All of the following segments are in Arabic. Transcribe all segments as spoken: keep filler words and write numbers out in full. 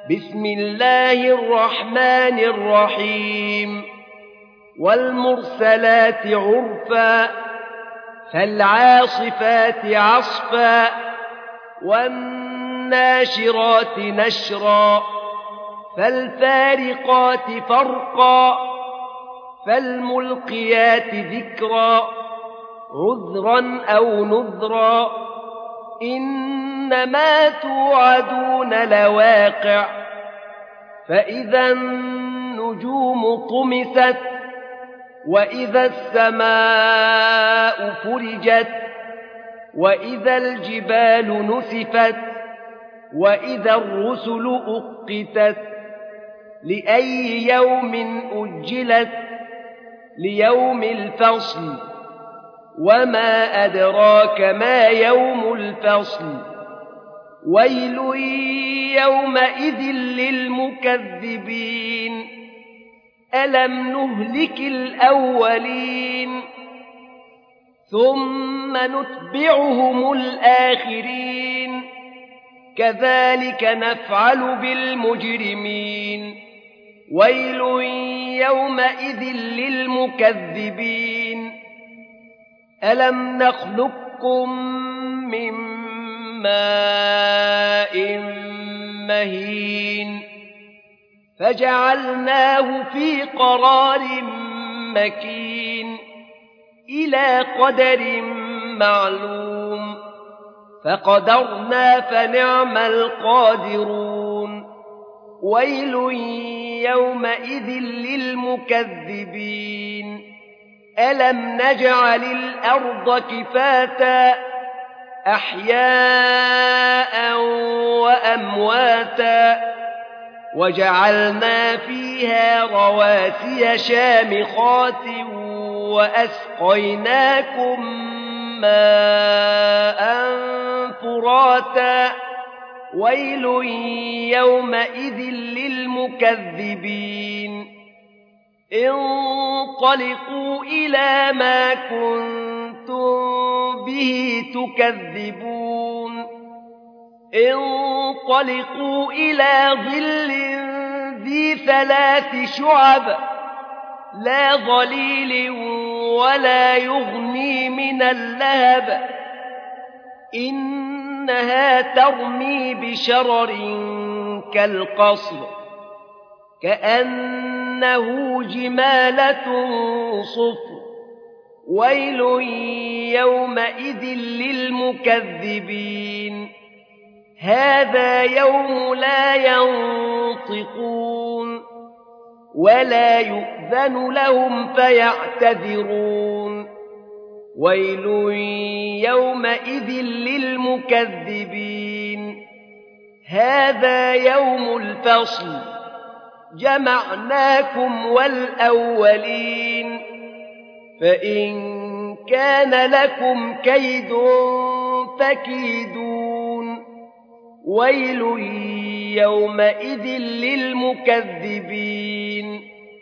بسم الله الرحمن الرحيم والمرسلات عرفا فالعاصفات عصفا والناشرات نشرا فالفارقات فرقا فالملقيات ذكرا عذرا أو نذرا إنما توعدون لواقع فإذا النجوم طمست وإذا السماء فرجت وإذا الجبال نسفت وإذا الرسل أقتت لأي يوم أجلت ليوم الفصل وما أدراك ما يوم الفصل ويل يومئذ للمكذبين ألم نهلك الأولين ثم نتبعهم الآخرين كذلك نفعل بالمجرمين ويل يومئذ للمكذبين ألم نخلقكم من ماء مهين فجعلناه في قرار مكين إلى قدر معلوم فقدرنا فنعم القادرون ويل يومئذ للمكذبين ألم نجعل الأرض كفاتا أحياء وأمواتا وجعلنا فيها رواسي شامخات وأسقيناكم ماء فراتا ويل يومئذ للمكذبين انطلقوا إلى ما كنتم به تكذبون انطلقوا إلى ظل ذي ثلاث شعب لا ظليل ولا يغني من اللهب إنها ترمي بشرر كالقصر كأنه جمالة صفر ويل يومئذ للمكذبين هذا يوم لا ينطقون ولا يؤذن لهم فيعتذرون ويل يومئذ للمكذبين هذا يوم الفصل جمعناكم والأولين فإن كان لكم كيد فكيدون ويل يومئذ للمكذبين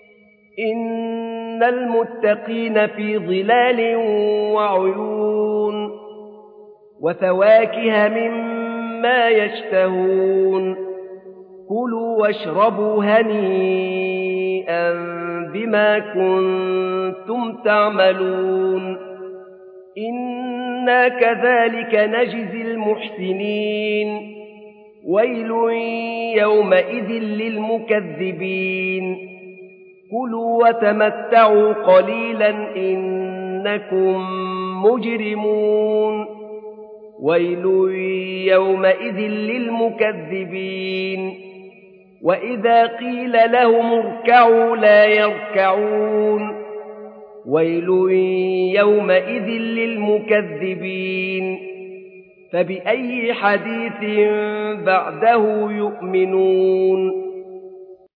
إن المتقين في ظلال وعيون وفواكه مما يشتهون كلوا واشربوا هنيئا بما كنتم تعملون إنا كذلك نجزي المحسنين ويل يومئذ للمكذبين كلوا وتمتعوا قليلا إنكم مجرمون ويل يومئذ للمكذبين وإذا قيل لهم اركعوا لا يركعون ويل يومئذ للمكذبين فبأي حديث بعده يؤمنون